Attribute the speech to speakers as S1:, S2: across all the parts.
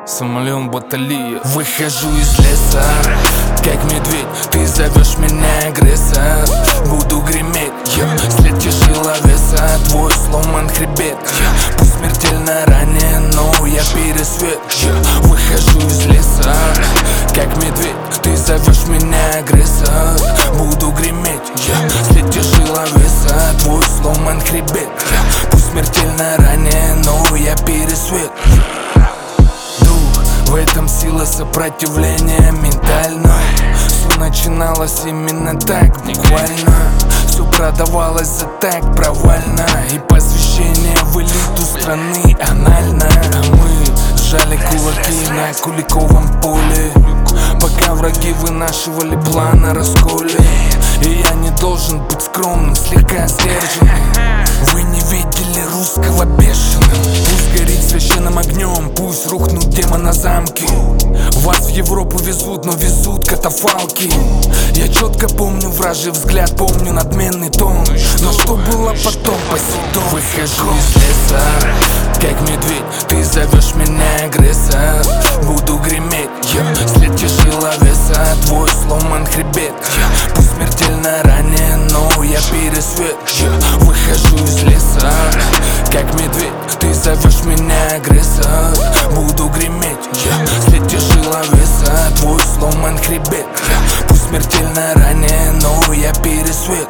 S1: Самолет Баталия. Выхожу из леса, как медведь, ты зовешь меня агрессор. Буду греметь, след тяжело веса, твой сломан хребет. Пусть смертельно ранен, но я пересвет. Выхожу из леса, как медведь, ты зовешь меня агрессор. Буду греметь, след тяжело веса, твой сломан хребет. Пусть смертельно ранен, но я пересвет. В этом сила сопротивления ментально. Все начиналось именно так, буквально. Все продавалось за так провально. И посвящение в элиту страны анально. А мы сжали кулаки на Куликовом поле, пока враги вынашивали план о расколе. И я не должен быть скромным, слегка сдержанным. Вы не видели русского бешеным. Пусть горит священным огнем, пусть рухнут демона замки. Вас в Европу везут, но везут катафалки. Я четко помню вражий взгляд, помню надменный тон. Но что было потом, по сей дом. Выхожу из леса, как медведь, ты зовешь меня агрессор. Буду греметь, след тяжело веса, твой сломан хребет. Пусть смертельно ранен, но я пересвет. Выхожу из леса, как медведь, ты зовешь меня агрессор. Буду греметь, след тяжело веса, твой сломан хребет. Пусть смертельно ранен, но я пересвет.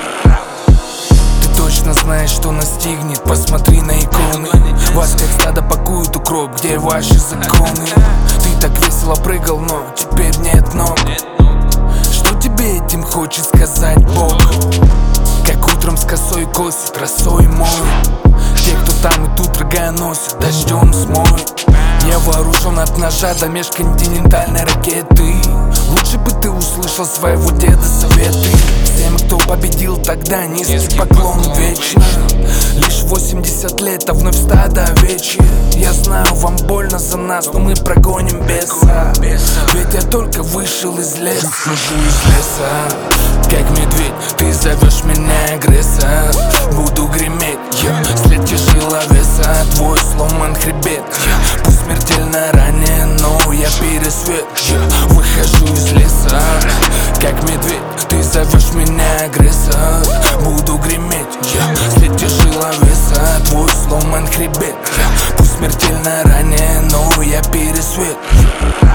S1: Ты точно знаешь, что настигнет, посмотри на иконы. Вас как стадо пакуют укроп, где ваши законы? Ты так весело прыгал, но теперь нет ног. Что тебе этим хочет сказать Бог? Как утром с косой косит, росой мой. Те, кто там и тут рога носит, дождем смоет. Я вооружен от ножа до межконтинентальной ракеты. Лучше бы ты услышал своего деда советы. Всем, кто победил тогда, низкий поклон вечно. Лишь 80 лет, а вновь стадо овечье. Я знаю, вам больно за нас, но мы прогоним беса. Ведь я только вышел из леса. Выхожу из леса, как медведь, ты зовешь меня агрессор. Буду греметь, след тяжело веса, твой сломан хребет. Пусть смертельно ранен, но я пересвет. Выхожу из леса, как медведь, ты зовешь меня агрессор. Буду греметь, след тяжело веса, твой сломан хребет. Пусть смертельно ранен, но я пересвет.